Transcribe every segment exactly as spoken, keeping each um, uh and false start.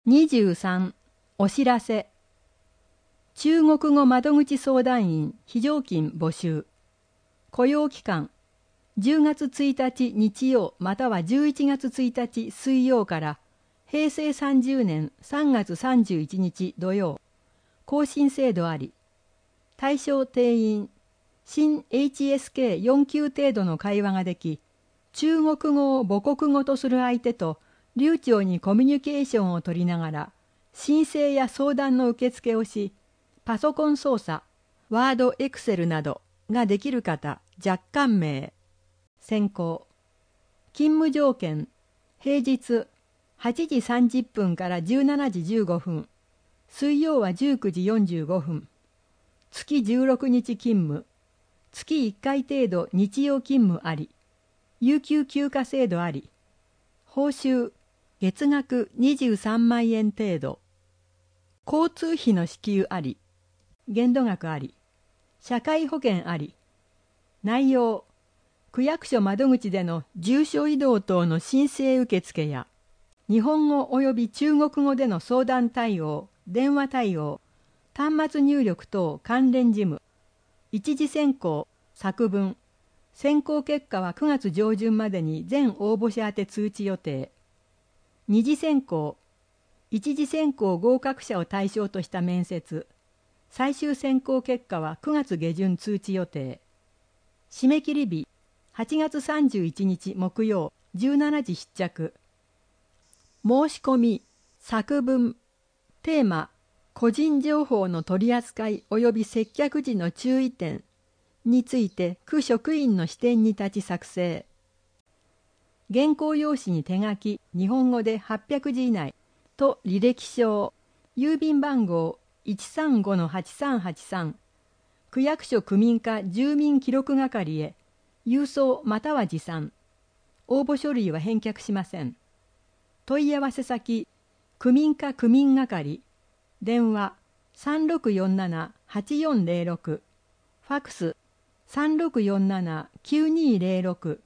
にじゅうさん. お知らせ。中国語窓口相談員非常勤募集。雇用期間じゅうがつついたち日曜またはじゅういちがつついたち水曜からへいせいさんじゅうねんさんがつさんじゅういちにち土曜。更新制度あり。対象定員新 エイチエスケーよん 級程度の会話ができ、中国語を母国語とする相手と流暢にコミュニケーションを取りながら申請や相談の受付をし、パソコン操作、ワード、エクセルなどができる方若干名。選考。勤務条件平日はちじさんじゅっぷんからじゅうしちじじゅうごふん、水曜はじゅうくじよんじゅうごふん、月じゅうろくにち勤務、月いっかい程度日曜勤務あり、有給休暇制度あり、報酬月額にじゅうさんまんえん程度、交通費の支給あり、限度額あり、社会保険あり。内容区役所窓口での住所移動等の申請受付や日本語及び中国語での相談対応、電話対応、端末入力等関連事務。一次選考作文。選考結果はくがつじょうじゅんまでに全応募者宛て通知予定。二次選考一次選考合格者を対象とした面接。最終選考結果はくがつげじゅん通知予定。締め切り日はちがつさんじゅういちにち木曜じゅうしちじ出着。申し込み作文テーマ個人情報の取り扱い及び接客時の注意点について区職員の視点に立ち作成。原稿用紙に手書き日本語ではっぴゃくじ以内と履歴書、郵便番号 いちさんごのはちさんはちさん、区役所区民課住民記録係へ郵送または持参。応募書類は返却しません。問い合わせ先区民課区民係、電話 さんろくよんななはちよんゼロろく、ファックス さんろくよんななきゅうにゼロろく。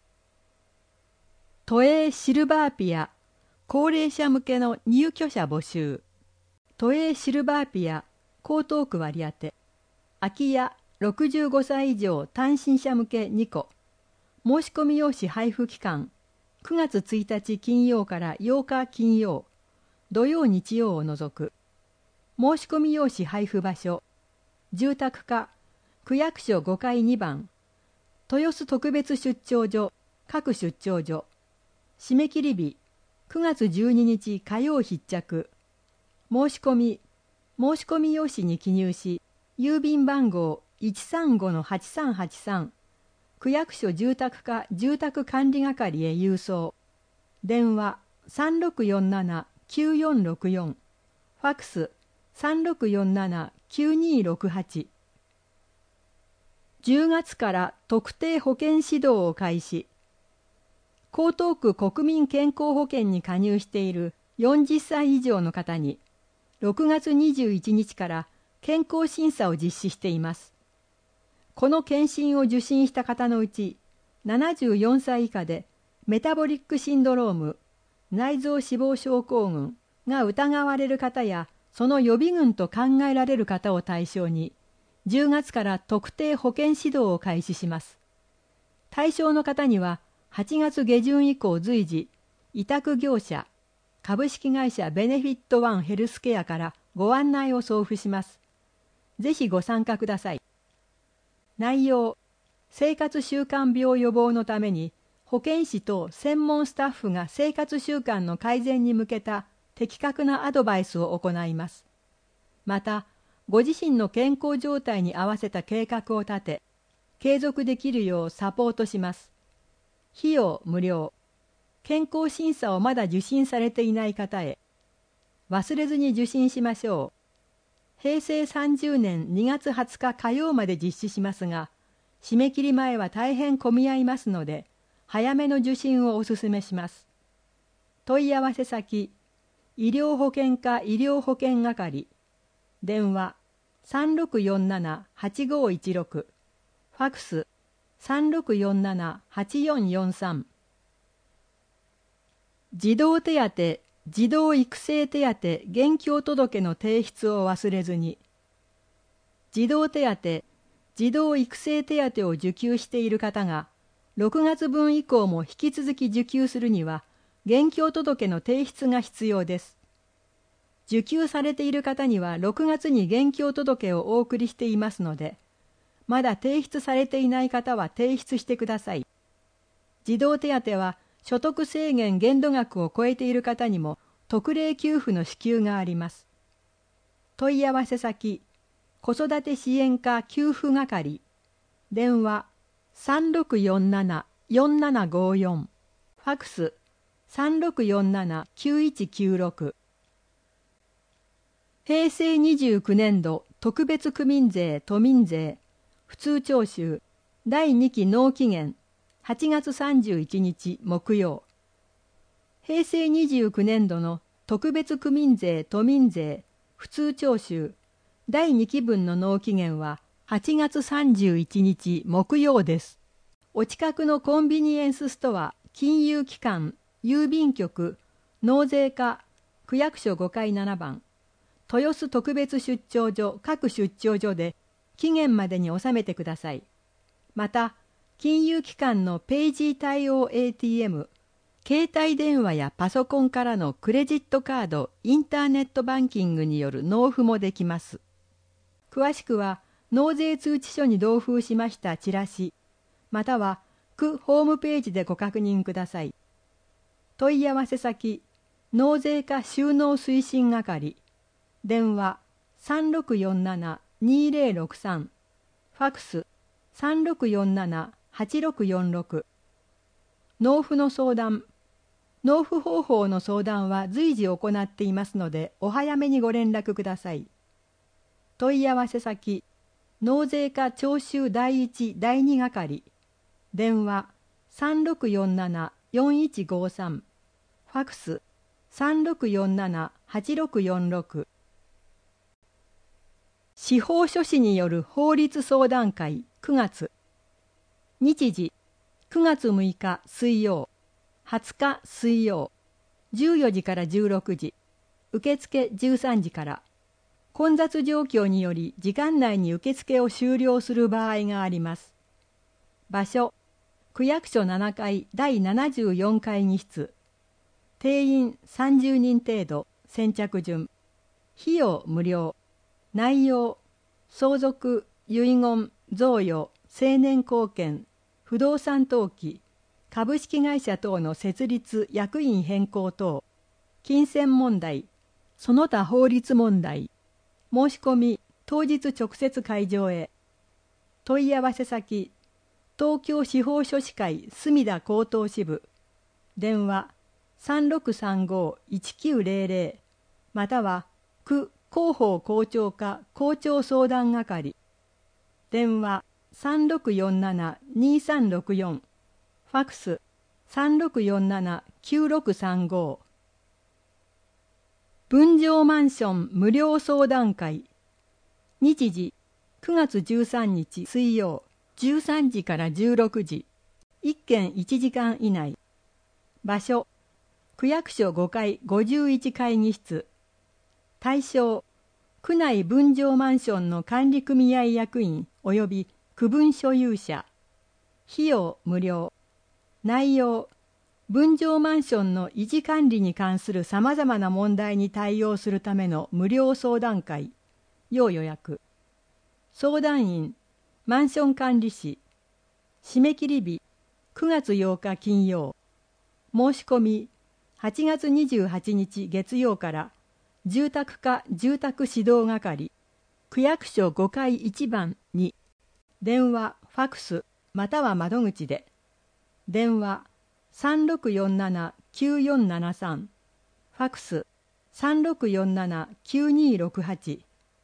都営シルバーピア高齢者向けの入居者募集。都営シルバーピア江東区割当空き家ろくじゅうごさい以上単身者向けにこ。申し込み用紙配布期間くがつついたち金曜からようか金曜、土曜日曜を除く。申し込み用紙配布場所住宅課区役所ごかいにばん、豊洲特別出張所各出張所。締め切り日くがつじゅうににち火曜必着。申し込み申し込み用紙に記入し、郵便番号 いちさんごのはちさんはちさん、区役所住宅課住宅管理係へ郵送。電話 さんろくよんななきゅうよんろくよん、ファックス さんろくよんななきゅうにろくはち。じゅうがつから特定保険指導を開始。江東区国民健康保険に加入しているよんじゅっさい以上の方にろくがつにじゅういちにちから健康審査を実施しています。この検診を受診した方のうちななじゅうよんさい以下でメタボリックシンドローム、内臓脂肪症候群が疑われる方やその予備軍と考えられる方を対象にじゅうがつから特定保険指導を開始します。対象の方にははちがつげじゅん以降随時委託業者株式会社ベネフィットワンヘルスケアからご案内を送付します。ぜひご参加ください。内容生活習慣病予防のために保健師と専門スタッフが生活習慣の改善に向けた的確なアドバイスを行います。またご自身の健康状態に合わせた計画を立て継続できるようサポートします。費用無料。健康審査をまだ受診されていない方へ忘れずに受診しましょう。へいせいさんじゅうねんにがつはつか火曜まで実施しますが、締め切り前は大変混み合いますので早めの受診をお勧めします。問い合わせ先医療保険課医療保険係、電話 さんろくよんななはちごいちろく、ファックス さんろくよんななはちよんよんさん。児童手当児童育成手当現況届の提出を忘れずに。児童手当、児童育成手当を受給している方が、ろくがつぶん以降も引き続き受給するには、現況届の提出が必要です。受給されている方にはろくがつに現況届をお送りしていますので、まだ提出されていない方は提出してください。児童手当は所得制限限度額を超えている方にも特例給付の支給があります。問い合わせ先、子育て支援課給付係、電話 さんろくよんななよんななごよん、ファクス さんろくよんななきゅういちきゅうろく。平成にじゅうきゅうねん度特別区民税都民税普通徴収だいにき納期限はちがつさんじゅういちにち木曜。平成にじゅうきゅうねん度の特別区民税都民税普通徴収だいにき分の納期限ははちがつさんじゅういちにち木曜です。お近くのコンビニエンスストア、金融機関、郵便局、納税課、区役所ごかいななばん、豊洲特別出張所各出張所で期限までに納めてください。また、金融機関のペイジー対応 エーティーエム、携帯電話やパソコンからのクレジットカード、インターネットバンキングによる納付もできます。詳しくは、納税通知書に同封しましたチラシ、または区ホームページでご確認ください。問い合わせ先、納税課収納推進係、電話 さんろくよんななにぜろろくさん、ファクス さんろくよんななはちろくよんろく。納付の相談、納付方法の相談は随時行っていますので、お早めにご連絡ください。問い合わせ先、納税課徴収だいいちだいに係、電話 さんろくよんななよんいちごさん、ファクス さんろくよんななはちろくよんろく。司法書士による法律相談会くがつ。日時くがつむいか水曜、はつか水曜、じゅうよじからじゅうろくじ、受付じゅうさんじから。混雑状況により時間内に受付を終了する場合があります。場所、区役所ななかいだいななじゅうよん会議室。定員さんじゅうにん程度、先着順。費用無料。内容、相続、遺言、贈与、成年後見、不動産登記、株式会社等の設立役員変更等、金銭問題、その他法律問題。申し込み、当日直接会場へ。問い合わせ先、東京司法書士会墨田高等支部。電話 さんろくさんごいちきゅうぜろぜろ または区広報校長課校長相談係。電話 さんろくよんななにさんろくよん、ファクス さんろくよんななきゅうろくさんご。分譲マンション無料相談会。日時くがつじゅうさんにち水曜、じゅうさんじからじゅうろくじ、いっけんいちじかん以内。場所、区役所ごかいごじゅういち会議室。対象、区内分譲マンションの管理組合役員及び区分所有者。費用無料。内容、分譲マンションの維持管理に関するさまざまな問題に対応するための無料相談会。要予約。相談員、マンション管理士。締め切り日、くがつようか金曜。申し込み、はちがつにじゅうはちにち月曜から、住宅課住宅指導係、区役所ごかいいちばんに、電話、ファクス、または窓口で。電話、さんろくよんななきゅうよんななさん、ファクス さんろくよんななきゅうにろくはち。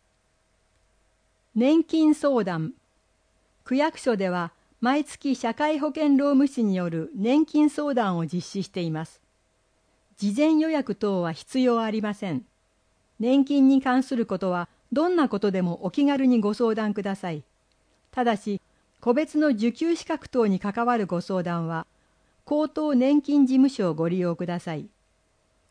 年金相談。区役所では毎月社会保険労務士による年金相談を実施しています。事前予約等は必要ありません。年金に関することはどんなことでもお気軽にご相談ください。ただし、個別の受給資格等に関わるご相談は、高等年金事務所をご利用ください。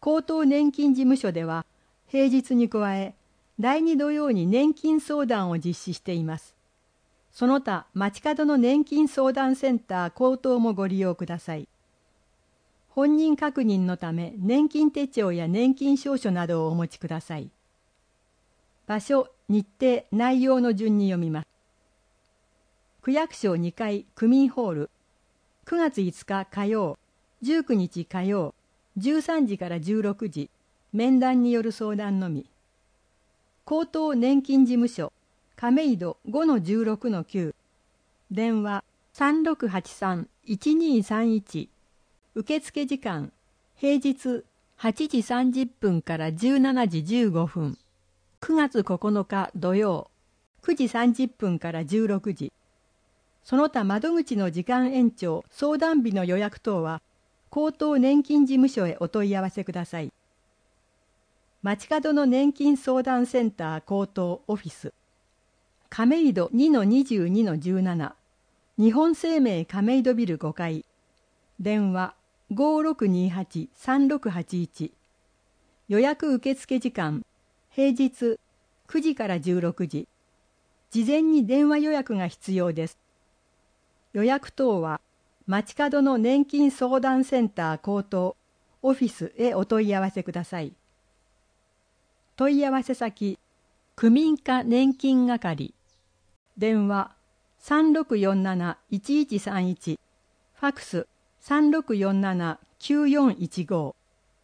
高等年金事務所では平日に加えだいに土曜に年金相談を実施しています。その他街角の年金相談センター高等もご利用ください。本人確認のため年金手帳や年金証書などをお持ちください。場所、日程、内容の順に読みます。区役所にかい区民ホール、くがついつか火曜、じゅうくにち火曜、じゅうさんじからじゅうろくじ、面談による相談のみ。高等年金事務所、亀戸 ごのじゅうろくのきゅう、電話 さんろくはちさんいちにさんいち、受付時間、平日はちじさんじゅっぷんからじゅうしちじじゅうごふん、くがつここのか土曜、くじさんじゅっぷんからじゅうろくじ。その他窓口の時間延長、相談日の予約等は、高等年金事務所へお問い合わせください。街角の年金相談センター高等オフィス、亀戸 にのにじゅうにのじゅうなな、日本生命亀戸ビルごかい、電話 ごろくにはちさんろくはちいち、予約受付時間、平日くじからじゅうろくじ、事前に電話予約が必要です。予約等は街角の年金相談センター高等オフィスへお問い合わせください。問い合わせ先、区民課年金係、電話 さんろくよんなないちいちさんいち、ファックス さんろくよんななきゅうよんいちご。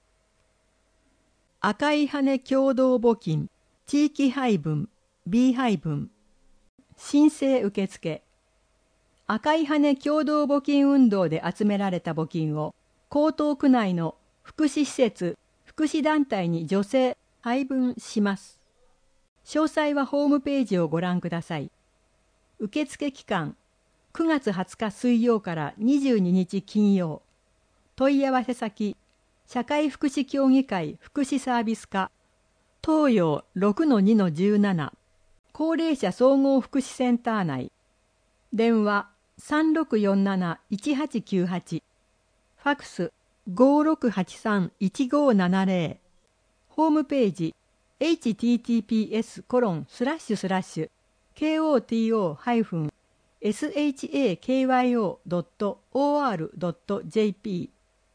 赤い羽共同募金地域配分 B 配分、申請受付。赤い羽共同募金運動で集められた募金を江東区内の福祉施設、福祉団体に助成、配分します。詳細はホームページをご覧ください。受付期間、くがつはつか水曜からにじゅうににち金曜。問い合わせ先、社会福祉協議会福祉サービス課、東洋 ろくのにのじゅうなな、高齢者総合福祉センター内。電話さんろくよんなないちはちきゅうはち、ファックス ごろくはちさんいちごななぜろ、ホームページ エイチティーティーピーエスコロンスラッシュスラッシュケーオーティーオーハイフンエスエイチエーケーワイオードットオーアールドットジェーピ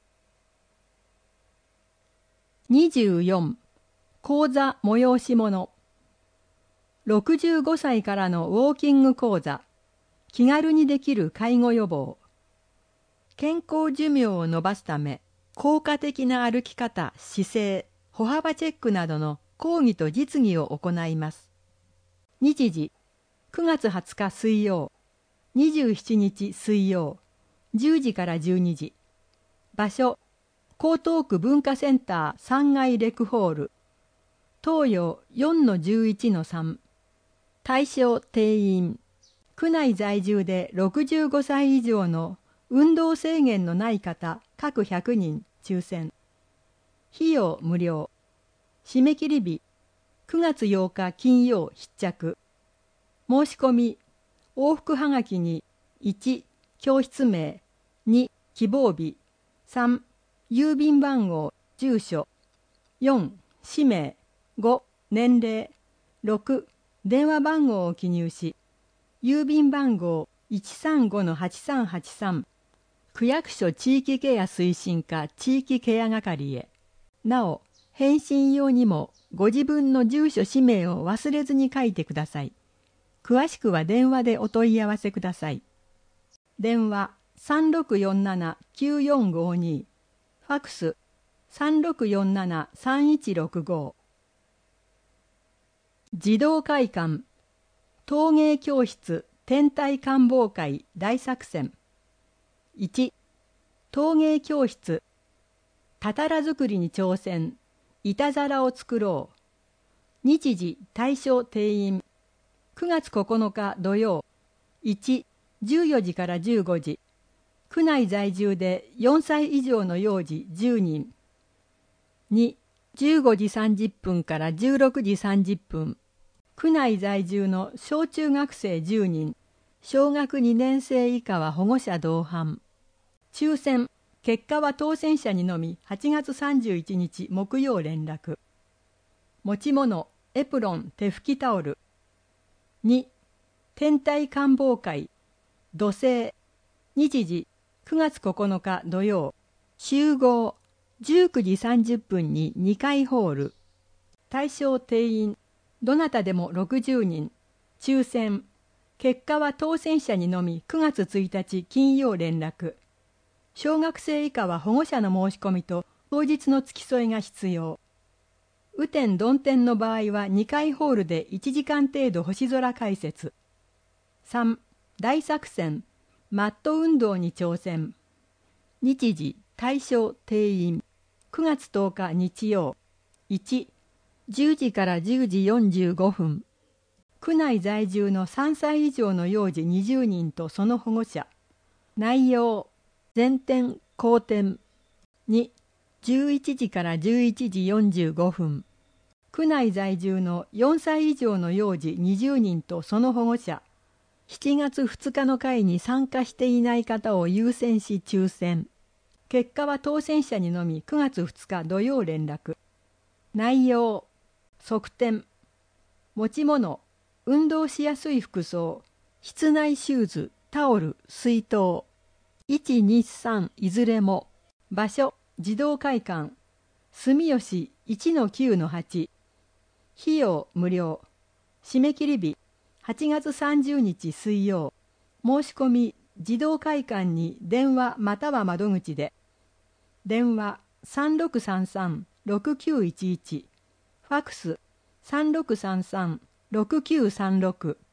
ー。にじゅうよん、講座催し物。ろくじゅうごさいからのウォーキング講座、気軽にできる介護予防。健康寿命を延ばすため、効果的な歩き方、姿勢、歩幅チェックなどの講義と実技を行います。日時、くがつはつか水曜、にじゅうしちにち水曜、じゅうじからじゅうにじ。場所、江東区文化センターさんがいレクホール、東洋 よんのじゅういちのさん。対象定員、区内在住でろくじゅうごさい以上の運動制限のない方各ひゃくにん抽選。費用無料。締め切り日くがつようか金曜必着。申し込み、往復はがきにいち教室名、に希望日、さん郵便番号住所、よん氏名、ご年齢、ろく電話番号を記入し、郵便番号 いちさんごのはちさんはちさん、区役所地域ケア推進課地域ケア係へ。なお、返信用にもご自分の住所氏名を忘れずに書いてください。詳しくは電話でお問い合わせください。電話 さんろくよんななきゅうよんごに、ファックス さんろくよんななさんいちろくご。児童会館陶芸教室天体観望会大作戦。いち陶芸教室たたら作りに挑戦、板皿を作ろう。日時対象定員くがつここのか土曜、いち、じゅうよじからじゅうごじ、区内在住でよんさい以上の幼児じゅうにん、に、じゅうごじさんじゅっぷんからじゅうろくじさんじゅっぷん、区内在住の小中学生じゅうにん、小学にねんせい以下は保護者同伴。抽選、 結果は当選者にのみはちがつさんじゅういちにち木曜連絡。持ち物エプロン手拭きタオル。に天体観望会土星。日時くがつここのか土曜。集合じゅうくじさんじゅっぷんににかいホール。対象定員どなたでもろくじゅうにん。抽選。結果は当選者にのみくがつついたち金曜連絡。小学生以下は保護者の申し込みと当日の付き添いが必要。雨天曇天の場合はにかいホールでいちじかん程度星空解説。さん大作戦マット運動に挑戦。日時対象定員くがつとおか日曜。いちじゅうじからじゅうじよんじゅうごふん。区内在住のさんさい以上の幼児にじゅうにんとその保護者。内容前転後転。にじゅういちじからじゅういちじよんじゅうごふん。区内在住のよんさい以上の幼児にじゅうにんとその保護者。しちがつふつかの会に参加していない方を優先し抽選。結果は当選者にのみくがつふつか土曜連絡。内容側転。持ち物運動しやすい服装、室内シューズ、タオル、水筒。いち、に、さんいずれも。場所児童会館。住吉 いちのきゅうのはち。費用無料。締め切り日はちがつさんじゅうにち水曜。申し込み児童会館に電話または窓口で。電話 さんろくさんさんろくきゅういちいち。ファクス さんろくさんさんろくきゅうさんろく。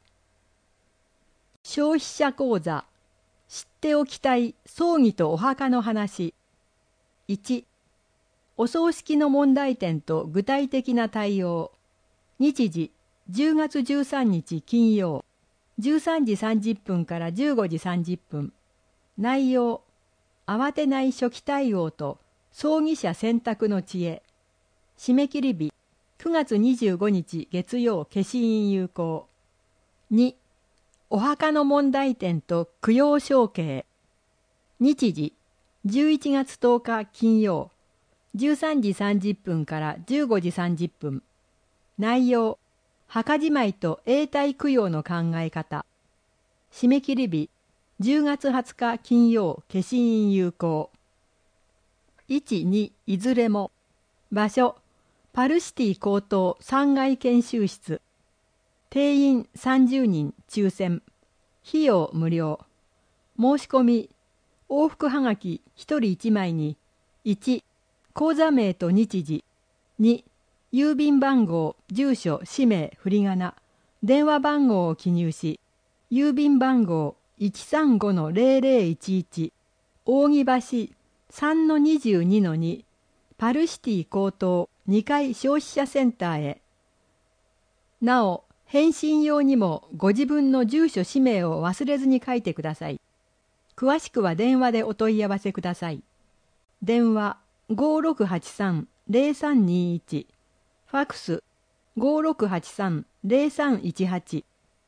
消費者講座知っておきたい葬儀とお墓の話。いちお葬式の問題点と具体的な対応。日時じゅうがつじゅうさんにち金曜。じゅうさんじさんじゅっぷんからじゅうごじさんじゅっぷん。内容慌てない初期対応と葬儀者選択の知恵。締め切り日くがつにじゅうごにち月曜消印有効。にお墓の問題点と供養承継。日時じゅういちがつとおか金曜。じゅうさんじさんじゅっぷんからじゅうごじさんじゅっぷん。内容墓じまいと永代供養の考え方。締め切り日じゅうがつはつか金曜消印有効。いち、にいずれも。場所パルシティ高等さんがい研修室。定員さんじゅうにん抽選。費用無料。申し込み往復はがきひとりいちまいにいち口座名と日時。に郵便番号住所氏名振り仮名電話番号を記入し、郵便番号 いちさんごのゼロゼロいちいち 扇橋 さんのにじゅうにのに パルシティ高等にかい消費者センターへ。なお返信用にもご自分の住所氏名を忘れずに書いてください。詳しくは電話でお問い合わせください。電話ごろくはちさんゼロさんにいち。ファクスごろくはちさんゼロさんいちはち。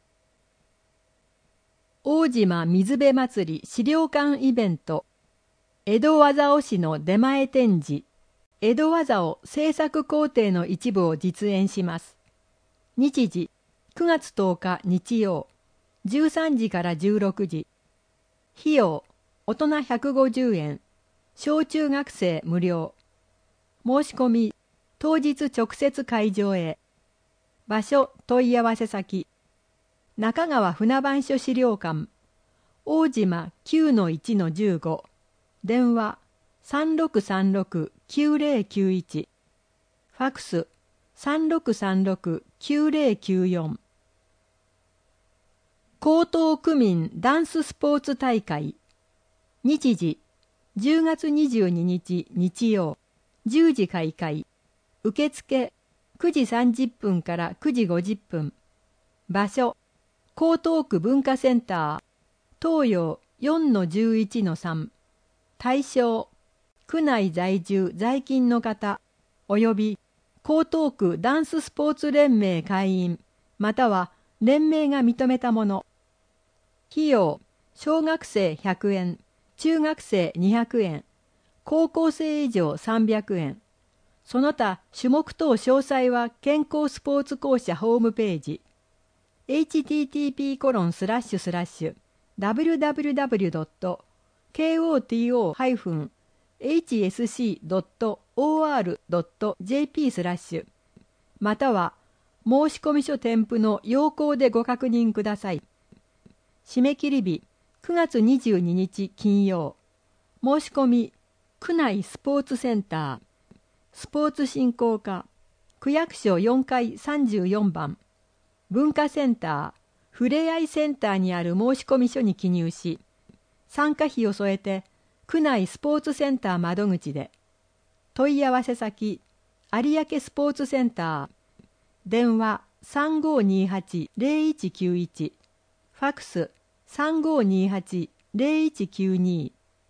大島水辺祭り資料館イベント。江戸技押しの出前展示。江戸技を制作工程の一部を実演します。日時くがつとおか日曜。じゅうさんじからじゅうろくじ。費用大人ひゃくごじゅうえん。小中学生無料。申し込み当日直接会場へ。場所問い合わせ先中川船番所資料館大島 きゅうのいちのじゅうご。電話 さんろくさんろくきゅうゼロきゅういち。ファクス さんろくさんろくきゅうゼロきゅうよん。江東区民ダンススポーツ大会。日時じゅうがつにじゅうににち日曜。じゅうじ開会。受付くじさんじゅっぷんからくじごじゅっぷん。場所江東区文化センター東洋 よんのじゅういちのさん。対象区内在住在勤の方および江東区ダンススポーツ連盟会員または連盟が認めたもの。費用小学生ひゃくえん中学生にひゃくえん、高校生以上さんびゃくえん。その他種目等詳細は健康スポーツ公社ホームページ エイチティーティーピーコロンスラッシュスラッシュダブリュダブリュダブリュドットケーオーティーオーハイフンエイチエスシードットオーアールドットジェーピー スラッシュまたは申込書添付の要項でご確認ください。締め切り日くがつにじゅうににち金曜。申し込み区内スポーツセンタースポーツ振興課区役所よんかいさんじゅうよんばん文化センターふれあいセンターにある申込書に記入し参加費を添えて区内スポーツセンター窓口で問い合わせ先有明スポーツセンター電話 さんごーにーはちゼロいちきゅういち ファックス さんごーにーはちゼロいちきゅうに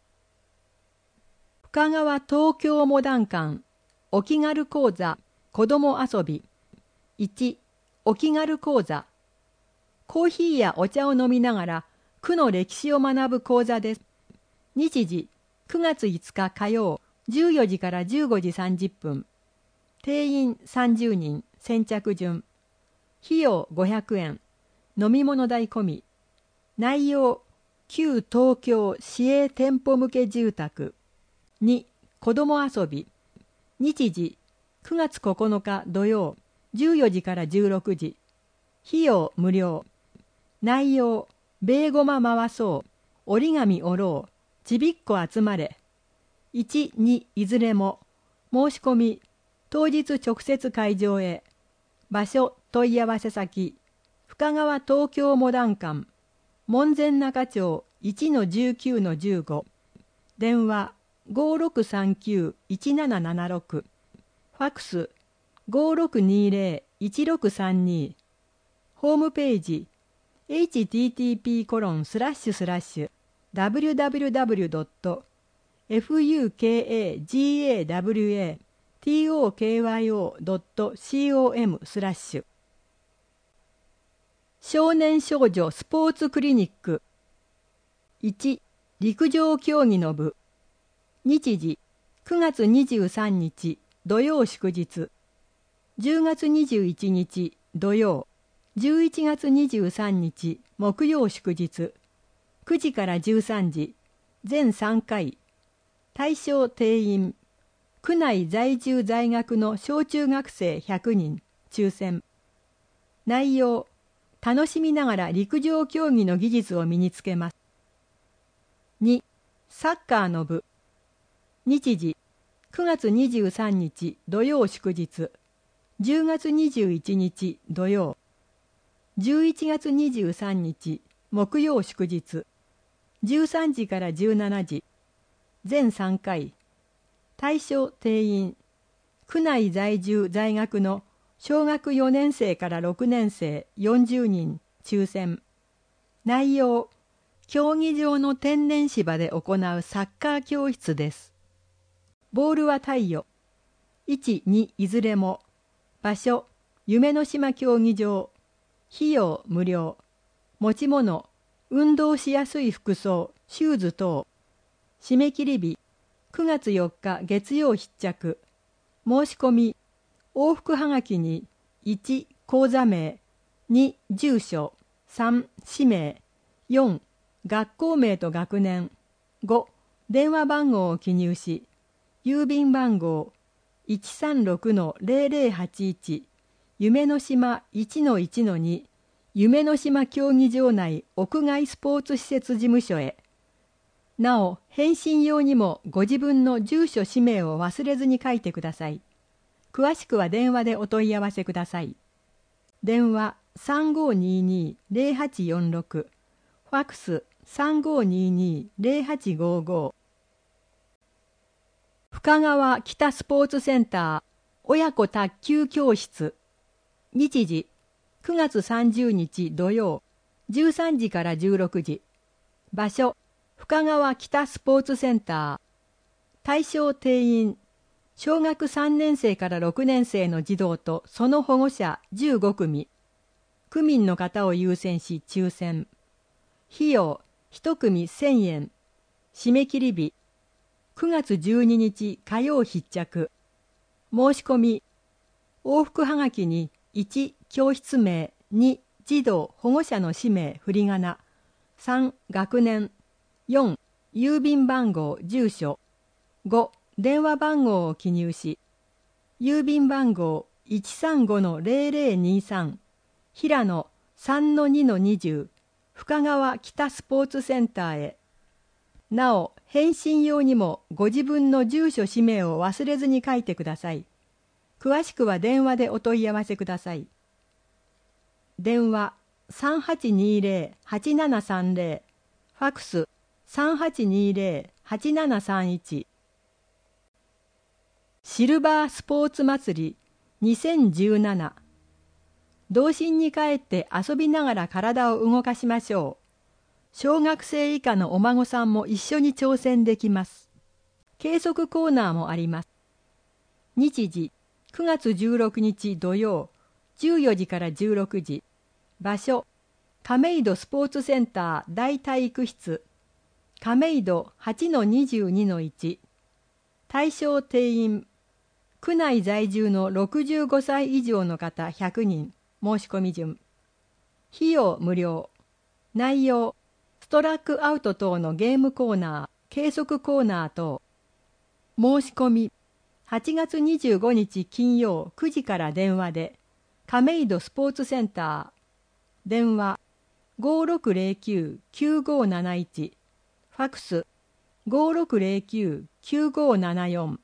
深川東京モダン館お気軽講座子ども遊びいちお気軽講座コーヒーやお茶を飲みながら区の歴史を学ぶ講座です。日時くがついつか火曜じゅうよじからじゅうごじさんじゅっぷん定員さんじゅうにん先着順費用ごひゃくえん飲み物代込み内容旧東京市営店舗向け住宅に子ども遊び日時くがつここのか土曜じゅうよじからじゅうろくじ費用無料内容ベーゴマ回そう折り紙折ろうちびっこ集まれいち、にいずれも申し込み当日直接会場へ場所問い合わせ先深川東京モダン館門前仲町 いちのじゅうきゅうのじゅうご 電話 ごーろくさんきゅういちななななろく ファックス ごーろくにーぜろいちろくさんに ホームページ エイチティーティーピーコロンスラッシュスラッシュダブリュダブリュダブリュドットファカワトキヨドットコム スラッシュ少年少女スポーツクリニックいち陸上競技の部日時くがつにじゅうさんにち土曜祝日じゅうがつにじゅういちにち土曜じゅういちがつにじゅうさんにち木曜祝日くじからじゅうさんじ全さんかい対象定員区内在住在学の小中学生ひゃくにん抽選内容楽しみながら陸上競技の技術を身につけます。にサッカーの部日時くがつにじゅうさんにち土曜祝日じゅうがつにじゅういちにち土曜じゅういちがつにじゅうさんにち木曜祝日じゅうさんじからじゅうしちじ全さんかい対象定員区内在住在学の小学よねんせいからろくねんせいよんじゅうにん抽選内容競技場の天然芝で行うサッカー教室です。ボールは太陽いち、にいずれも場所夢の島競技場費用無料持ち物運動しやすい服装シューズ等締め切り日くがつよっか月曜必着申し込み往復はがきにいち口座名に住所さん氏名よん学校名と学年ご電話番号を記入し郵便番号 いちさんろくのゼロゼロはちいち 夢の島 いちのいちのに 夢の島競技場内屋外スポーツ施設事務所へなお返信用にもご自分の住所氏名を忘れずに書いてください。詳しくは電話でお問い合わせください。電話 さんごーにーにーゼロはちよんろく ファックス さんごーにーにーゼロはちごーごー深川北スポーツセンター親子卓球教室日時くがつさんじゅうにち土曜じゅうさんじからじゅうろくじ場所深川北スポーツセンター対象定員小学さんねんせいからろくねんせいの児童とその保護者じゅうごくみ区民の方を優先し抽選費用いちくみせんえん締め切り日くがつじゅうににち火曜必着。申し込み往復はがきにいち教室名、に児童保護者の氏名振り仮名、さん学年、よん郵便番号住所、ご電話番号を記入し、郵便番号 いちさんごのゼロゼロにさん 平野 さんのにのにじゅう 深川北スポーツセンターへ。なお返信用にもご自分の住所氏名を忘れずに書いてください。詳しくは電話でお問い合わせください。電話 さんはちにゼロ はちななさんゼロ、ファックス さんはちにゼロ はちななさんいち。シルバースポーツ祭りにせんじゅうなな。童心に帰って遊びながら体を動かしましょう。小学生以下のお孫さんも一緒に挑戦できます。計測コーナーもあります。日時くがつじゅうろくにち土曜じゅうよじからじゅうろくじ。場所亀戸スポーツセンター大体育室亀戸 はちのにじゅうにのいち。対象定員区内在住のろくじゅうごさい以上の方ひゃくにん。申し込み順。費用無料。内容ストラックアウト等のゲームコーナー、計測コーナー等。申し込みはちがつにじゅうごにち金曜くじから電話で亀戸スポーツセンター。電話 ごろくゼロきゅう きゅうごなないち。ファックス ごろくゼロきゅう きゅうごななよん。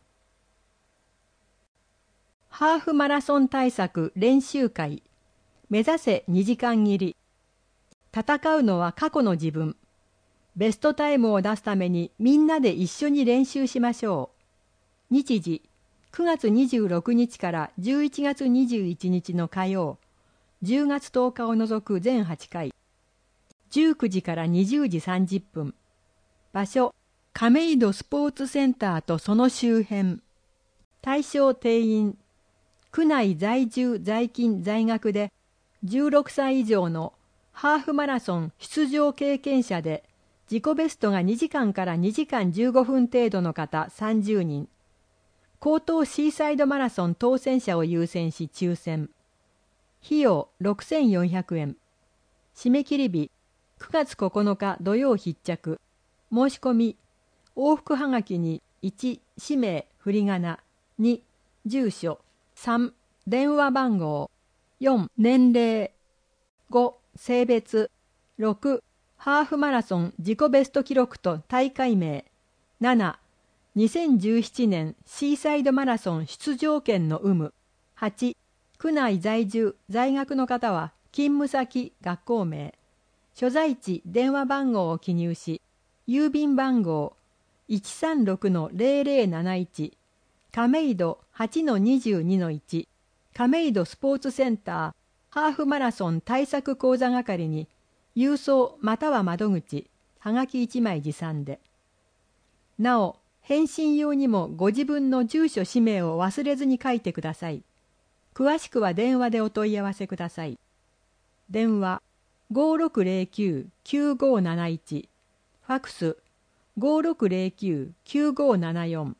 ハーフマラソン対策練習会。目指せにじかん切り。戦うのは過去の自分。ベストタイムを出すためにみんなで一緒に練習しましょう。日時くがつにじゅうろくにちからじゅういちがつにじゅういちにちの火曜、じゅうがつとおかを除く全はちかい。じゅうくじからにじゅうじさんじゅっぷん。場所亀戸スポーツセンターとその周辺。対象定員区内在住在勤在学でじゅうろくさい以上のハーフマラソン出場経験者で自己ベストがにじかんからにじかんじゅうごふん程度の方さんじゅうにん。江東シーサイドマラソン当選者を優先し抽選。費用ろくせんよんひゃくえん。締め切り日くがつここのか土曜必着。申し込み往復はがきにいち氏名振り仮名、に住所、さん電話番号、よん年齢、ご性別、ろくハーフマラソン自己ベスト記録と大会名、なな にせんじゅうななねんシーサイドマラソン出場権の有無、はち区内在住在学の方は勤務先学校名、所在地電話番号を記入し、郵便番号 いちさんろくのゼロゼロなないち、亀戸 はちのにじゅうにのいち、亀戸スポーツセンターハーフマラソン対策講座係に郵送または窓口、はがきいちまい持参で。なお、返信用にもご自分の住所氏名を忘れずに書いてください。詳しくは電話でお問い合わせください。電話 ごろくゼロきゅう きゅうごなないち、ファックス ごろくゼロきゅう きゅうごななよん。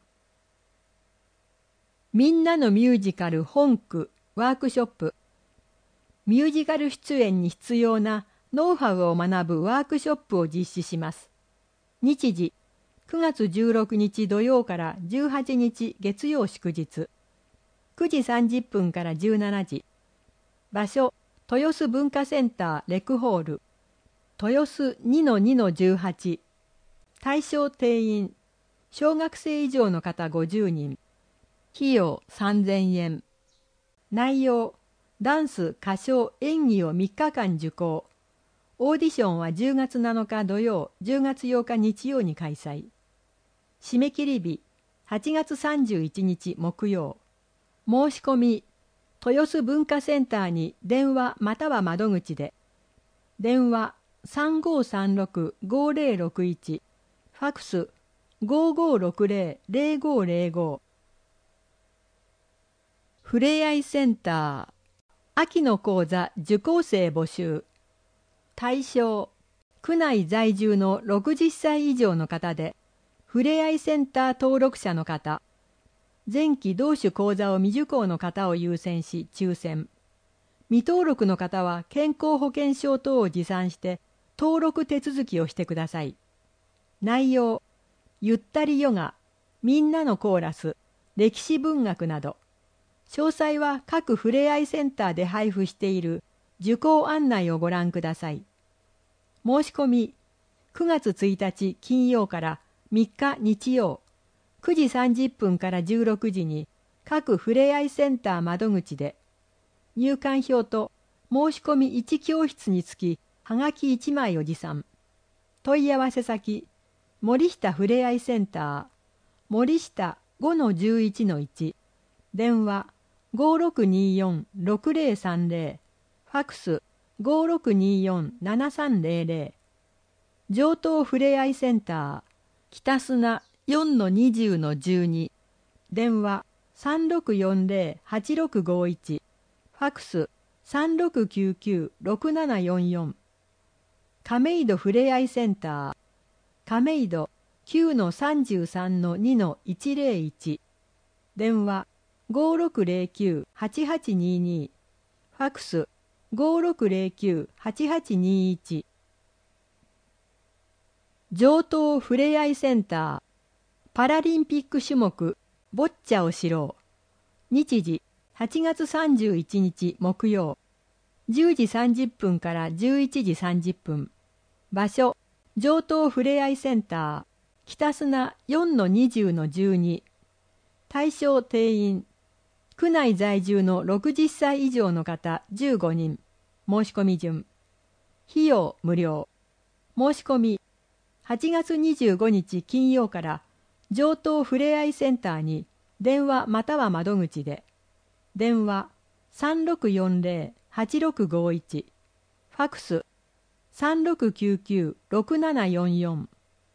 みんなのミュージカル本句ワークショップ。ミュージカル出演に必要なノウハウを学ぶワークショップを実施します。日時くがつじゅうろくにち土曜からじゅうはちにち月曜祝日。くじさんじゅっぷんからじゅうしちじ。場所豊洲文化センターレクホール。豊洲 にのにのじゅうはち。対象定員小学生以上の方ごじゅうにん。費用さんぜんえん。内容ダンス、歌唱、演技をみっかかん受講。オーディションはじゅうがつなのか土曜、じゅうがつようか日曜に開催。締め切り日はちがつさんじゅういちにち木曜。申し込み豊洲文化センターに電話または窓口で。電話 さんごさんろく ごゼロろくいち、ファックス ごごろくゼロ ゼロごゼロご。ふれあいセンター秋の講座受講生募集。対象区内在住のろくじゅっさい以上の方でふれあいセンター登録者の方、前期同種講座を未受講の方を優先し抽選。未登録の方は健康保険証等を持参して登録手続きをしてください。内容、ゆったりヨガ、みんなのコーラス、歴史文学など。詳細は各ふれあいセンターで配布している受講案内をご覧ください。申し込み、くがつついたち金曜からみっか日曜、くじさんじゅっぷんからじゅうろくじに各ふれあいセンター窓口で、入館票と申し込みいち教室につきはがきいちまいを持参。問い合わせ先、森下ふれあいセンター、森下 ごのじゅういちのいち、電話 ごろくにーよんろくぜろさんぜろ、ファックス ごろくにーよんななさんぜろぜろ、上東ふれあいセンター、北砂 よんのにじゅうのじゅうに、電話 さんろくよんぜろはちろくごいち、ファックス さんろくきゅうきゅうろくななよんよん、亀戸ふれあいセンター、亀戸 きゅうのさんじゅうさんのにのいちぜろいち、電話 ごろくぜろきゅうはちはちにーにー、ファックス ごろくぜろきゅうはちはちにーいち。上東ふれあいセンター、パラリンピック種目ボッチャを知ろう。日時はちがつさんじゅういちにち木曜、じゅうじさんじゅっぷんからじゅういちじさんじゅっぷん。場所、上東ふれあいセンター、北砂 よんのにじゅうのじゅうに。対象定員、区内在住のろくじゅっさい以上の方じゅうごにん。申し込み順。費用無料。申し込み、はちがつにじゅうごにち金曜から上東ふれあいセンターに電話または窓口で。電話 さんろくよんぜろはちろくごいち、ファックス さんろくきゅうきゅうろくななよんよん。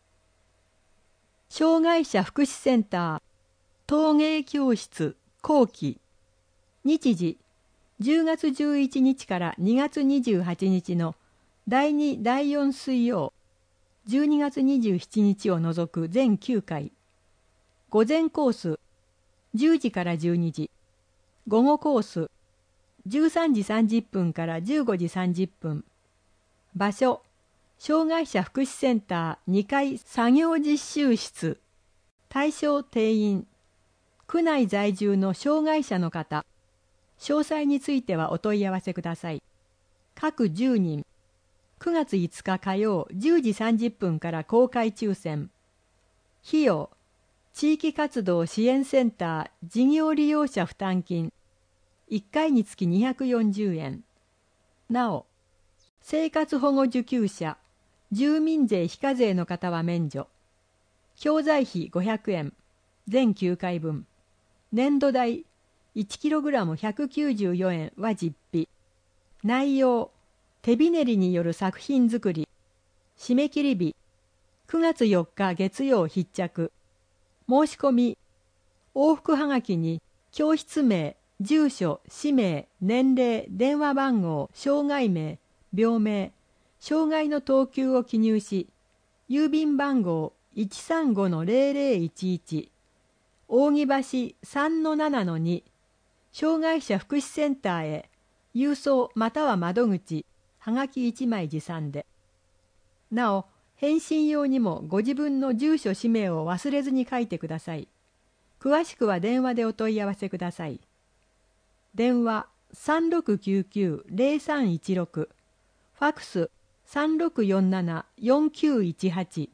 障害者福祉センター陶芸教室後期。日時じゅうがつじゅういちにちからにがつにじゅうはちにちのだいにだいよん水曜、じゅうにがつにじゅうしちにちを除く全きゅうかい。午前コースじゅうじからじゅうにじ、午後コースじゅうさんじさんじゅっぷんからじゅうごじさんじゅっぷん。場所、障害者福祉センターにかい作業実習室。対象定員、区内在住の障害者の方。詳細についてはお問い合わせください。各じゅうにん。くがついつか火曜じゅうじさんじゅっぷんから公開抽選。費用、地域活動支援センター事業利用者負担金。いっかいにつきにひゃくよんじゅうえん。なお、生活保護受給者、住民税非課税の方は免除。教材費ごひゃくえん、全きゅうかいぶん。年度代 いちキログラムひゃくきゅうじゅうよえんは実費。内容、手びねりによる作品作り。締め切り日、くがつよっか月曜必着。申し込み、往復はがきに教室名、住所、氏名、年齢、電話番号、障害名、病名、障害の等級を記入し、郵便番号 いちさんごのぜろぜろいちいち、扇橋 さんのななのに、障害者福祉センターへ、郵送または窓口、はがきいちまい持参で。なお、返信用にもご自分の住所氏名を忘れずに書いてください。詳しくは電話でお問い合わせください。電話 さんろくきゅうきゅうぜろさんいちろく、ファックス さんろくよんななよんきゅういちはち。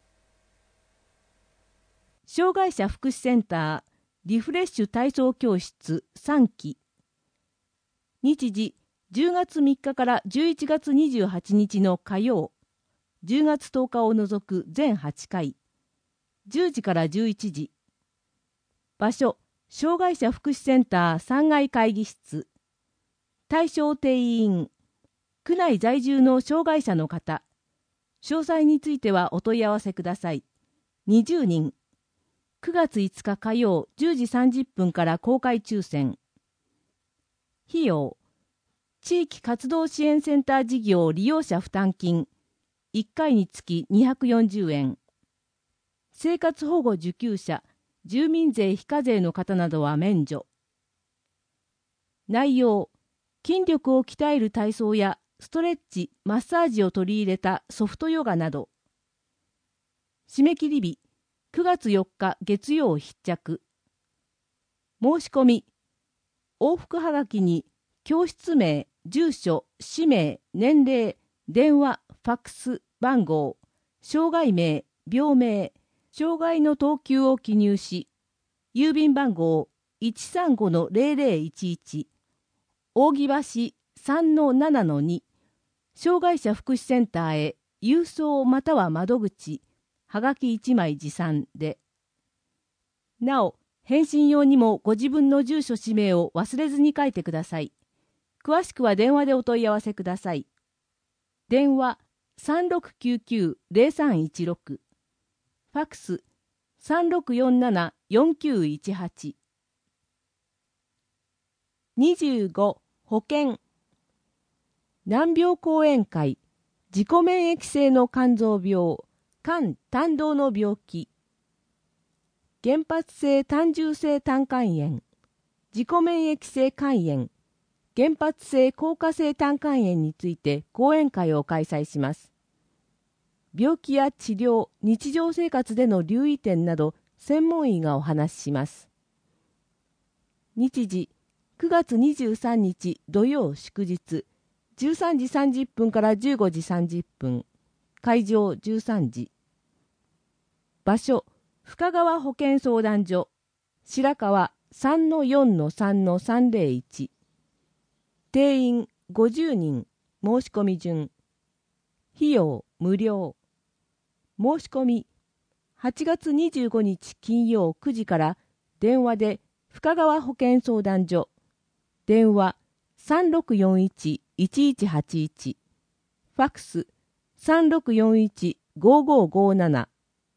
障害者福祉センターリフレッシュ体操教室さんき。日時じゅうがつみっかからじゅういちがつにじゅうはちにちの火曜、じゅうがつとおかを除く全はちかい、じゅうじからじゅういちじ。場所、障害者福祉センターさんがい会議室。対象定員、区内在住の障害者の方。詳細についてはお問い合わせください。にじゅうにん。くがついつか火曜じゅうじさんじゅっぷんから公開抽選。費用、地域活動支援センター事業利用者負担金、いっかいにつきにひゃくよんじゅうえん。 生活保護受給者、住民税非課税の方などは免除。内容、筋力を鍛える体操やストレッチ、マッサージを取り入れたソフトヨガなど。締め切り日、くがつよっか月曜必着。申し込み、往復はがきに教室名、住所、氏名、年齢、電話、ファックス、番号、障害名、病名、障害の等級を記入し、郵便番号 いちさんごのゼロゼロいちいち、扇橋 さんのななのに、障害者福祉センターへ郵送または窓口、はがきいちまい持参で。なお、返信用にもご自分の住所氏名を忘れずに書いてください。詳しくは電話でお問い合わせください。電話 さんろくきゅうきゅうゼロさんいちろく、ファックス さんろくよんななよんきゅういちはち。にじゅうご、保険。難病講演会、自己免疫性の肝臓病、肝胆道の病気。原発性単純性胆管炎、自己免疫性肝炎、原発性硬化性胆管炎について講演会を開催します。病気や治療、日常生活での留意点など専門医がお話しします。日時、くがつにじゅうさんにち土曜祝日、じゅうさんじさんじゅっぷんからじゅうごじさんじゅっぷん、会場じゅうさんじ。場所、深川保健相談所、白川 さんのよんのさんのさんぜろいち。定員ごじゅうにん、申し込み順。費用無料。申し込み、はちがつにじゅうごにち金曜くじから電話で深川保健相談所、電話 さんろくよんいちいちいちはちいち、ファックス さんろくよんいちごごごなな。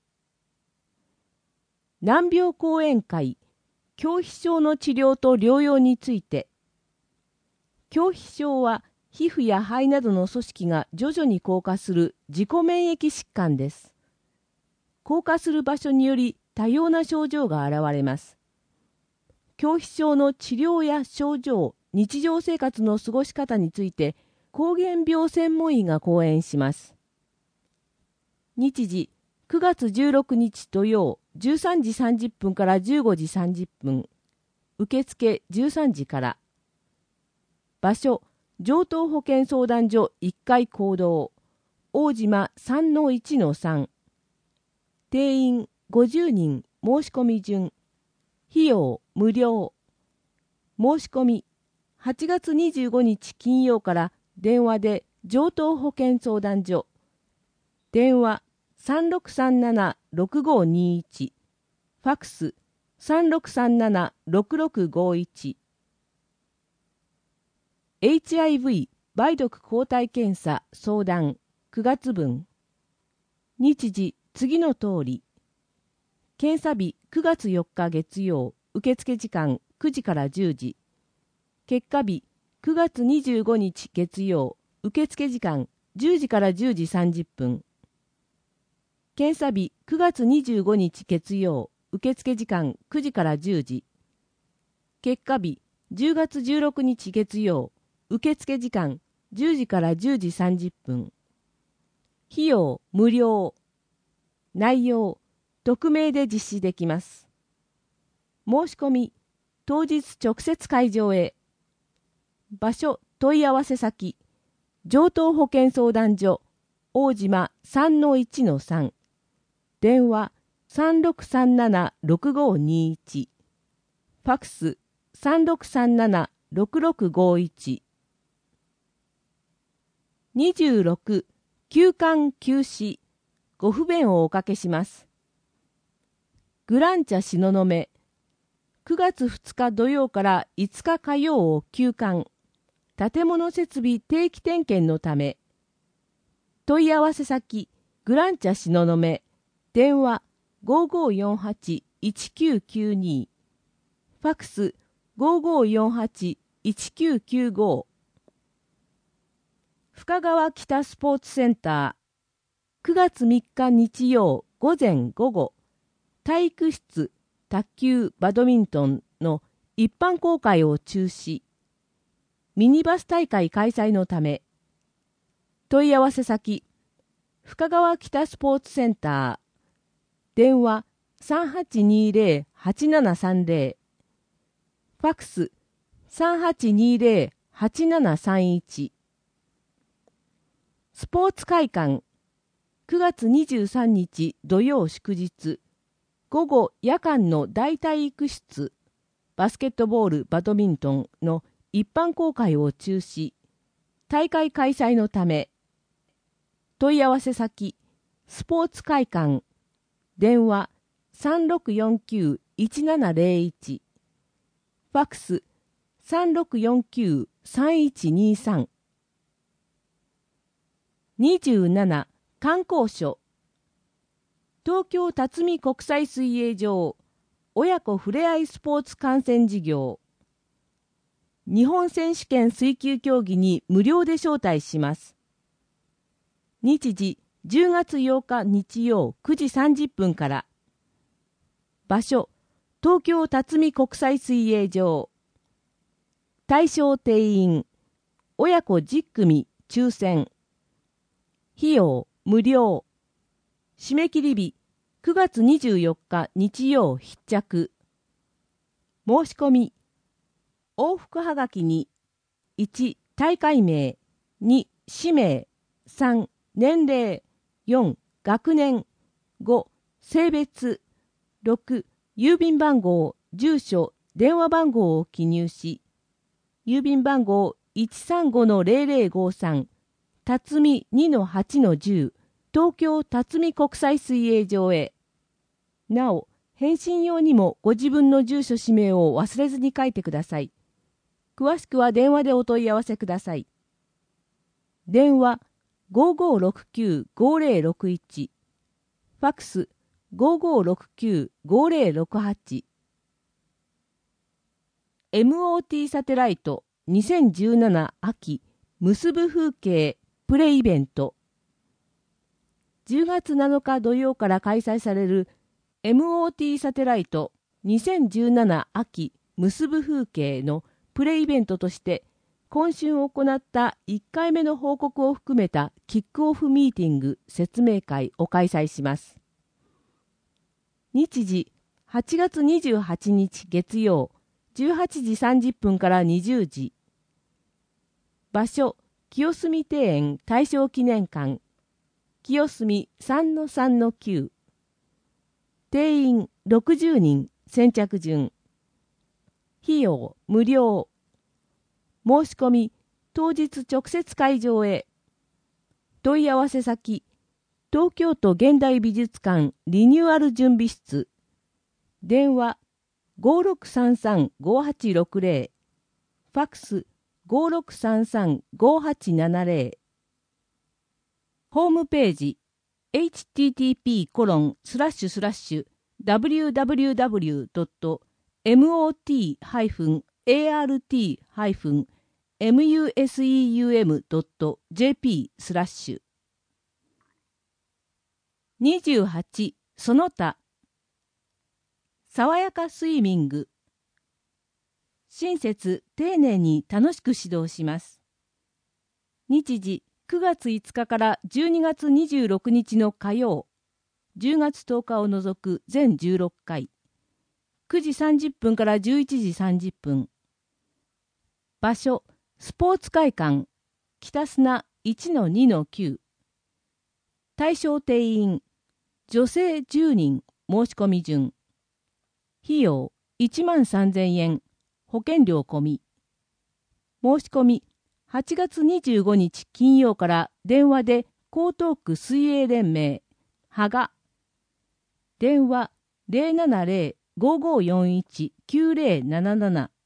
難病講演会、狂皮症の治療と療養について。狂皮症は皮膚や肺などの組織が徐々に硬化する自己免疫疾患です。硬化する場所により多様な症状が現れます。狂皮症の治療や症状、日常生活の過ごし方について膠原病専門医が講演します。日時、くがつじゅうろくにち土曜じゅうさんじさんじゅっぷんからじゅうごじさんじゅっぷん、受付じゅうさんじから場所、上東保健相談所いっかい講堂、大島 さんのいちのさん。定員ごじゅうにん、申し込み順。費用無料。申し込み、はちがつにじゅうごにち金曜から電話で上東保健相談所。電話 さんろくさんななろくごにいち。ファックス さんろくさんななろくろくごいち。エイチアイブイ 梅毒抗体検査相談くがつぶん。日時次の通り。検査日くがつよっか月曜、受付時間くじからじゅうじ。結果日くがつにじゅうごにち月曜、受付時間じゅうじからじゅうじさんじゅっぷん。検査日くがつにじゅうごにち月曜、受付時間くじからじゅうじ。結果日じゅうがつじゅうろくにち月曜、受付時間じゅうじからじゅうじさんじゅっぷん。費用無料。内容、匿名で実施できます。申し込み、当日直接会場へ。場所、問い合わせ先、上東保健相談所、大島 さんのいちのさん。電話 さんろくさんななろくごにいち。ファックス さんろくさんななろくろくごいち。にじゅうろく、休館休止、ご不便をおかけします。グランチャ東雲、くがつふつか土曜からいつか火曜を休館、建物設備定期点検のため。問い合わせ先、グランチャ東雲、電話 ごごよんはちいちきゅうきゅうに、ファックス ごごよんはちいちきゅうきゅうご。深川北スポーツセンター、くがつみっか日曜午前午後、 体育室卓球バドミントンの一般公開を中止。ミニバス大会開催のため。問い合わせ先、深川北スポーツセンター。電話 さんはちにーぜろ はちななさんぜろ。ファックス さんはちにーぜろ はちななさんいち。スポーツ会館くがつにじゅうさんにち土曜祝日午後夜間の大体育室バスケットボールバドミントンの一般公開を中止。大会開催のため。問い合わせ先スポーツ会館電話 さんろくよんきゅう いちななぜろいち。ファックス さんろくよんきゅう さんいちにさん。にじゅうなな観光所東京辰巳国際水泳場親子ふれあいスポーツ観戦事業日本選手権水球競技に無料で招待します。日時じゅうがつようか日曜くじさんじゅっぷんから場所東京辰巳国際水泳場対象定員親子じゅっくみ抽選費用無料締め切り日くがつにじゅうよっか日曜必着申し込み往復はがきにいち大会名に氏名さん年齢よん学年ご性別ろく郵便番号住所電話番号を記入し郵便番号 いちさんごのぜろぜろごさん辰巳 にのはちのじゅう東京辰巳国際水泳場へ。なお、返信用にもご自分の住所氏名を忘れずに書いてください。詳しくは電話でお問い合わせください。電話 ごごろくきゅう ごぜろろくいち ファックス ごごろくきゅう ごぜろろくはち エムオーティー サテライトにせんじゅうなな秋結ぶ風景プレイベントじゅうがつなのか土曜から開催される エムオーティー サテライトにせんじゅうなな秋結ぶ風景のプレイベントとして今週行ったいっかいめの報告を含めたキックオフミーティング説明会を開催します。日時はちがつにじゅうはちにち月曜じゅうはちじさんじゅっぷんからにじゅうじ場所清澄庭園大正記念館清澄 さんのさんのきゅう 定員ろくじゅうにん先着順費用無料申し込み当日直接会場へ問い合わせ先東京都現代美術館リニューアル準備室電話 ごろくさんさん ごはちろくぜろ ファックス ごろくさんさん ごはちななぜろホームページ エイチティーティーピーコロンスラッシュスラッシュダブリューダブリューダブリュードットエムオーティーハイフンエーアールティーハイフンエムユーエスイーユーエムドットジェーピースラッシュにじゅうはちその他爽やかスイミング親切丁寧に楽しく指導します。日時くがついつかからじゅうにがつにじゅうろくにちの火曜じゅうがつとおかを除く全じゅうろっかいくじさんじゅっぷんからじゅういちじさんじゅっぷん場所スポーツ会館北砂 いちのにのきゅう 対象定員女性じゅうにん申し込み順費用いちまんさんぜんえん保険料込み申し込みはちがつにじゅうごにち金曜から電話で江東区水泳連盟はが電話 ゼロななゼロ ごごよんいち きゅうゼロなななな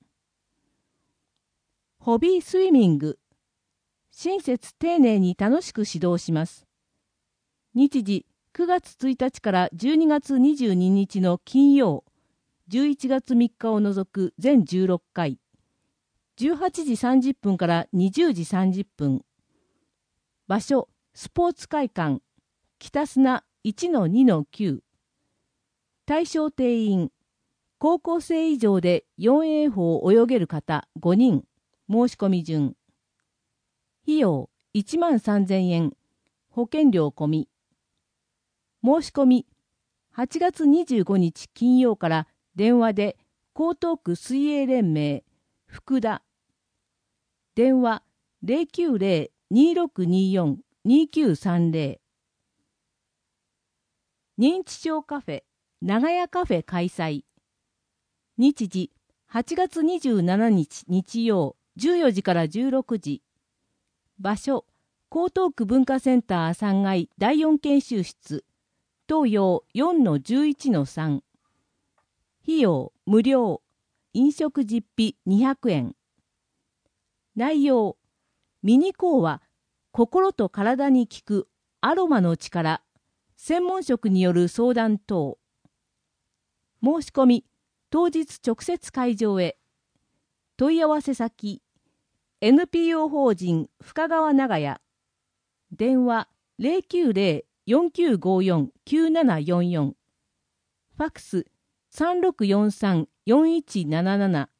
ホビースイミング親切丁寧に楽しく指導します。日時くがつついたちからじゅうにがつにじゅうににちの金曜じゅういちがつみっかを除く全じゅうろっかいじゅうはちじさんじゅっぷんからにじゅうじさんじゅっぷん場所スポーツ会館北砂 いちのにのきゅう対象定員、高校生以上でよん泳法を泳げる方ごにん、申し込み順。費用いちまんさんぜんえん、保険料込み。申し込み、はちがつにじゅうごにち金曜から電話で江東区水泳連盟、福田。電話 ゼロきゅうゼロ にーろくにーよん にーきゅうさんゼロ。認知症カフェ、長屋カフェ開催。日時、はちがつにじゅうしちにち日曜、じゅうよじからじゅうろくじ。場所、江東区文化センターさんがいだいよん研修室、東洋 よんのじゅういちのさん。費用、無料。飲食実費にひゃくえん。内容、ミニ講話、心と体に効くアロマの力、専門職による相談等。申し込み、当日直接会場へ。問い合わせ先、エヌピーオー 法人深川長屋。電話 ゼロきゅうゼロ よんきゅうごよん きゅうななよんよん。ファックスさんろくよんさん よんいちなななな。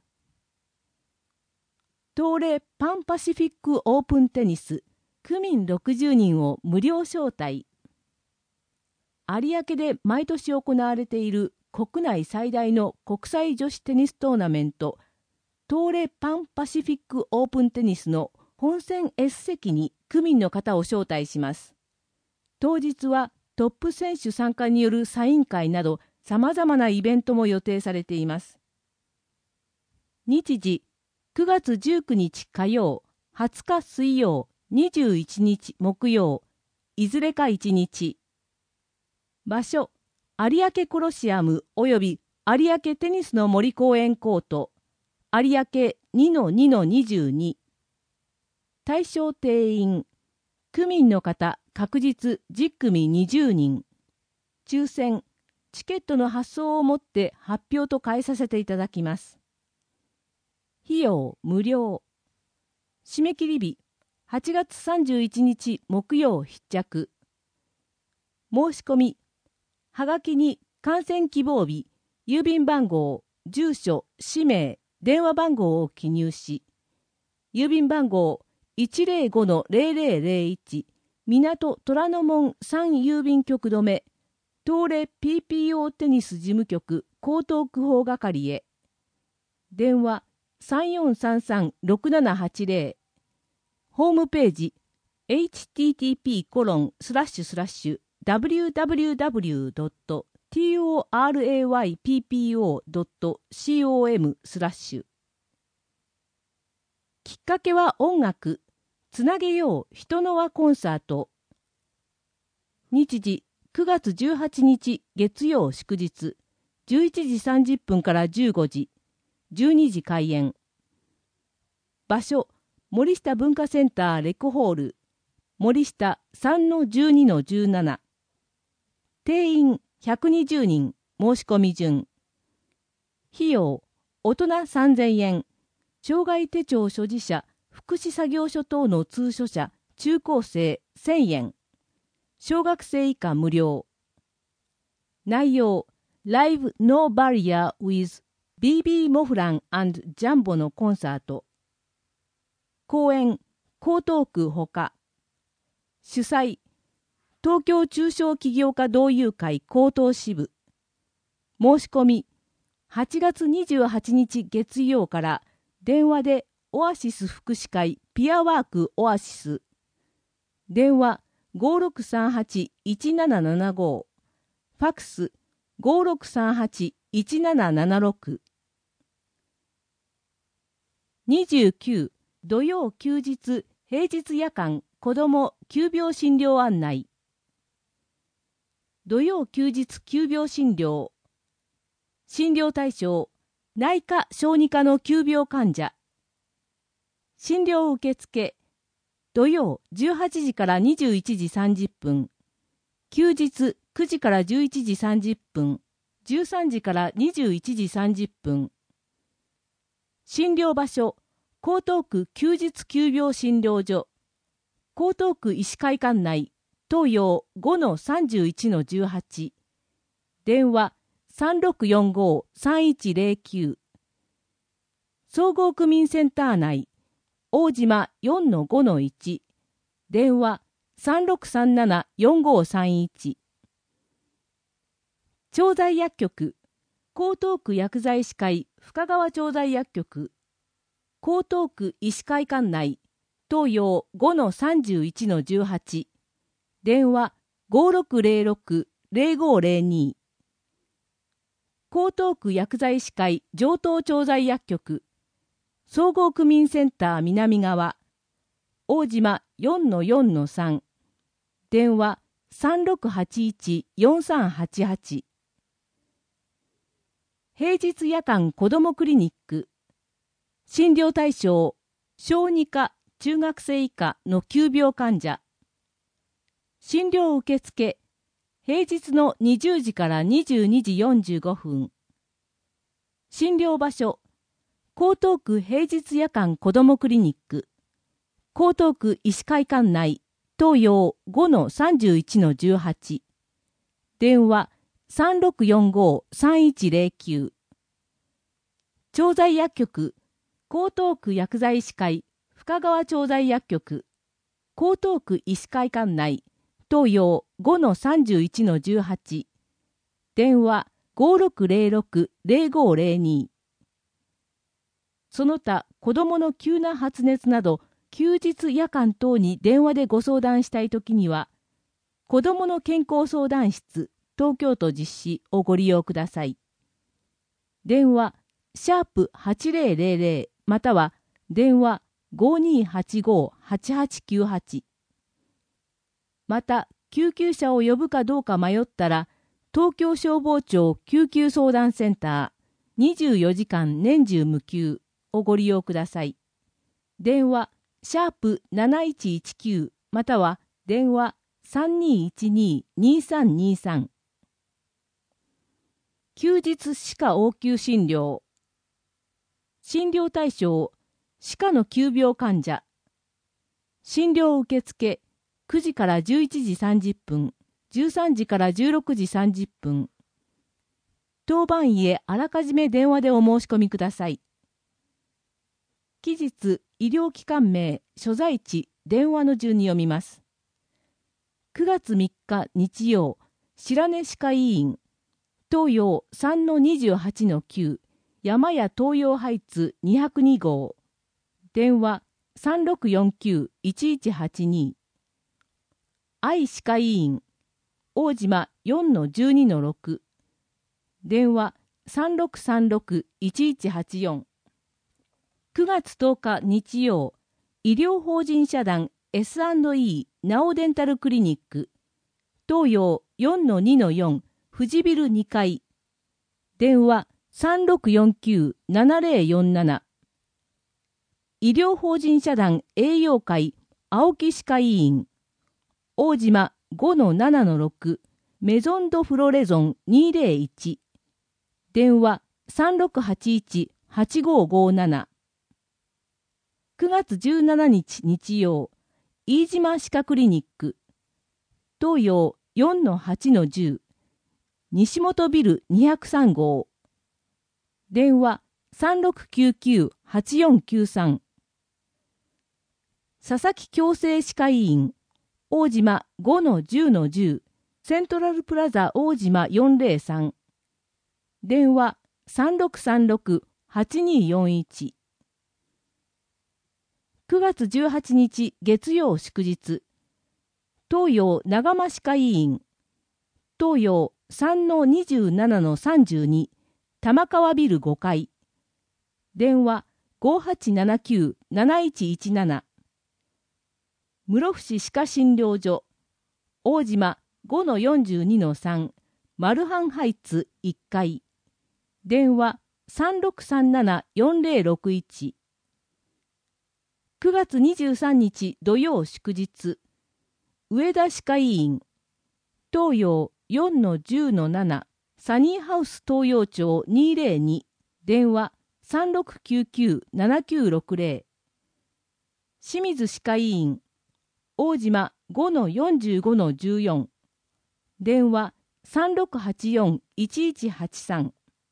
東レパンパシフィックオープンテニス、区民ろくじゅうにんを無料招待。有明で毎年行われている国内最大の国際女子テニストーナメント、東レパンパシフィックオープンテニスの本戦 S 席に区民の方を招待します。当日はトップ選手参加によるサイン会など様々なイベントも予定されています。日時、くがつじゅうくにち火曜、はつか水曜、にじゅういちにち木曜、いずれかいちにち。場所、有明コロシアム及び有明テニスの森公園コート、有明 にのにのにじゅうに。対象定員、区民の方確実じゅっくみにじゅうにん。抽選、チケットの発送をもって発表と変えさせていただきます。費用無料。締め切り日、はちがつさんじゅういちにち木曜必着。申し込み、はがきに観戦希望日、郵便番号、住所、氏名、電話番号を記入し、郵便番号 いちぜろごのぜろぜろぜろいち、港虎ノ門さん郵便局止め、東レ ピーピーオー テニス事務局江東区法係へ。電話さんよんさんさんろくななはちぜろ。ホームページ エイチティーティーピーコロンスラッシュスラッシュダブリューダブリューダブリュードットトライピーピーオードットコム スラッシュ。きっかけは音楽、つなげよう人の輪コンサート。日時くがつじゅうはちにち月曜祝日、じゅういちじさんじゅっぷんからじゅうごじ、じゅうにじ開演。場所、森下文化センターレコホール、森下 さんのじゅうにのじゅうなな。定員ひゃくにじゅうにん、申し込み順。費用、大人さんぜんえん、障害手帳所持者、福祉作業所等の通所者、中高生せんえん、小学生以下無料。内容、Live No Barrier with ビービー モフラン&ジャンボのコンサート。公演、江東区ほか。主催、東京中小企業家同友会江東支部。申し込み、はちがつにじゅうはちにち月曜から電話でオアシス福祉会ピアワークオアシス。電話ごろくさんはちいちななななご。ファックスごろくさんはちいちななななろく。にじゅうく土曜休日平日夜間子ども急病診療案内。土曜休日急病診療。診療対象、内科小児科の急病患者。診療受付、土曜じゅうはちじからにじゅういちじさんじゅっぷん、休日くじからじゅういちじさんじゅっぷん、じゅうさんじからにじゅういちじさんじゅっぷん。診療場所、江東区休日急病診療所、江東区医師会館内、東洋 ごのさんじゅういちのじゅうはち、 電話 さんろくよんご さんいちゼロきゅう。総合区民センター内、大島 よんのごのいち、電話 さんろくさんなな よんごさんいち。調剤薬局、江東区薬剤師会深川調剤薬局、江東区医師会館内、東洋 ごのさんじゅういちのじゅうはち、電話 ごろくゼロろく ゼロごゼロに。江東区薬剤師会上東調剤薬局、総合区民センター南側、大島 よんのよんのさん、電話 さんろくはちいち よんさんはちはち。平日夜間子どもクリニック、診療対象、小児科、中学生以下の急病患者。診療受付、平日のにじゅうじからにじゅうにじよんじゅうごふん。診療場所、江東区平日夜間子どもクリニック、江東区医師会館内、東洋 ごのさんじゅういちのじゅうはち。電話 さんろくよんご さんいちゼロきゅう。調剤薬局、江東区薬剤師会深川調剤薬局、江東区医師会館内、東洋 ごのさんじゅういちのじゅうはち。電話 ごろくゼロろく ゼロごゼロに。その他、子どもの急な発熱など、休日夜間等に電話でご相談したいときには、子どもの健康相談室東京都実施をご利用ください。電話シャープはちぜろゼロゼロまたは電話 ごにーはちご はちはちきゅうはち。また、救急車を呼ぶかどうか迷ったら、東京消防庁救急相談センターにじゅうよじかん年中無休をご利用ください。電話シャープなないちいちきゅうまたは電話さんにーいちにー にーさんにーさん。休日歯科応急診療。診療対象、歯科の急病患者。診療受付、くじからじゅういちじさんじゅっぷん、じゅうさんじからじゅうろくじさんじゅっぷん。当番医へあらかじめ電話でお申し込みください。期日、医療機関名、所在地、電話の順に読みます。くがつみっか日曜、白根歯科医院、東洋 さんのにじゅうはちのきゅう、山屋東洋ハイツにひゃくに号、電話さんろくよんきゅう いちいちはちに。愛歯科医院、大島 よんのじゅうにのろく、電話さんろくさんろく いちいちはちよん。くがつとおか日曜、医療法人社団 エスアンドイー ナオデンタルクリニック、東洋 よんのにのよん、富士ビルにかい、電話さんろくよんきゅう ななぜろよんなな。医療法人社団栄養会青木歯科医院、大島 ごのななのろく、メゾンドフロレゾンにぜろいち、電話さんろくはちいち はちごごなな。くがつじゅうしちにち日曜、飯島歯科クリニック、東洋 よんのはちのじゅう、西本ビルにひゃくさん号、電話さんろくきゅうきゅう はちよんきゅうさん。佐々木矯正歯科医院、大島 ごのじゅうのじゅう、セントラルプラザ大島よんぜろさん、電話さんろくさんろく はちによんいち。くがつじゅうはちにち月曜祝日、東洋長間歯科医院、東洋 さんのにじゅうななのさんじゅうに、玉川ビルごかい、電話ごはちななきゅう なないちいちなな。室伏歯科診療所、大島 ごのよんじゅうにのさん、マルハンハイツいっかい、電話さんろくさんなな よんぜろろくいち。くがつにじゅうさんにち土曜祝日、上田歯科医院、東洋 よんのじゅうのなな、サニーハウス東洋町にぜろに、電話さんろくきゅうきゅう ななきゅうろくぜろ。清水歯科医院、大島 ごのよんじゅうごのじゅうよん、電話さんろくはちよん いちいちはちさん。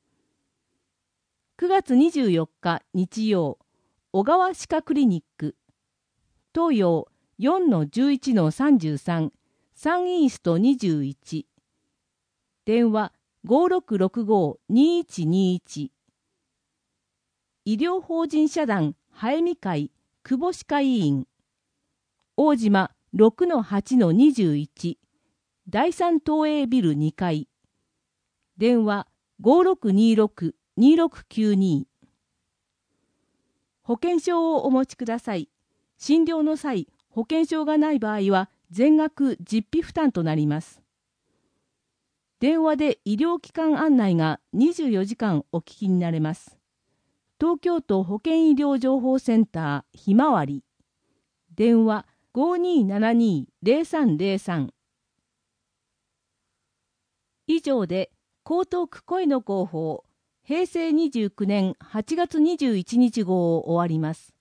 くがつにじゅうよっか日曜、小川歯科クリニック。東洋 よんのじゅういちのさんじゅうさん、サンイーストにじゅういち。電話 ごろくろくご にいちにいち。医療法人社団早見会久保歯科医院。大島 ろくのはちのにじゅういち。第三東映ビルにかい。電話 ごろくにろく にろくきゅうに。保険証をお持ちください。診療の際、保険証がない場合は全額実費負担となります。電話で医療機関案内がにじゅうよじかんお聞きになれます。東京都保健医療情報センターひまわり。電話 ごにーななにー ぜろさんぜろさん。以上で江東区声の広報平成にじゅうきゅうねんはちがつにじゅういちにち号を終わります。